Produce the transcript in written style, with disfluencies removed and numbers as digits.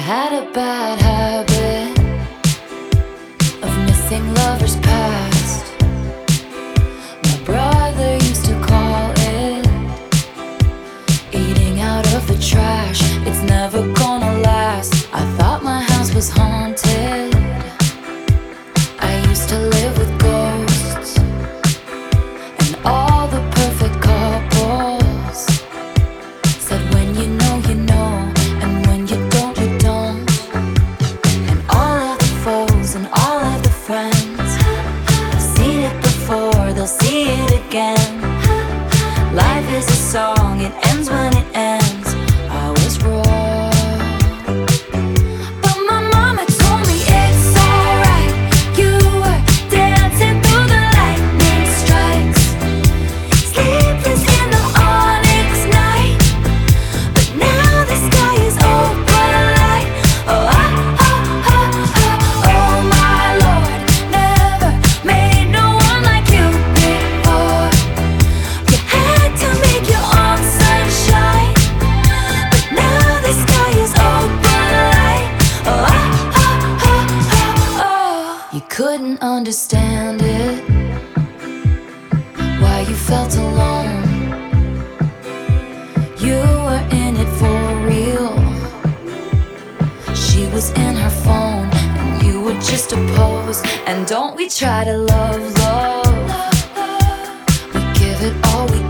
had a bad habit of missing lovers past. My brother used to call it eating out of the trash. It's never gonna last. I thought my house was haunted. I used to live with ghosts and all the perfect couples said when you know, you know, and when you don't, you don't. And all of the foes and all of the friends have seen it before, they'll see it again. Life is a song, it ends when it ends. I was wrong, but my mama told me it's alright. You were dancing through the lightning strikes, sleepless in the onyx night, but now the sky is open light. Oh, oh, oh, oh, oh, oh my Lord, never made no one like you before. You had to make your own sunshine, but now the sky is open light. Oh, oh, oh, oh, oh, oh. You couldn't understand it, why you felt alone. You were in it for real. She was in her phone and you were just a pose. And don't we try to love, love? We give it all we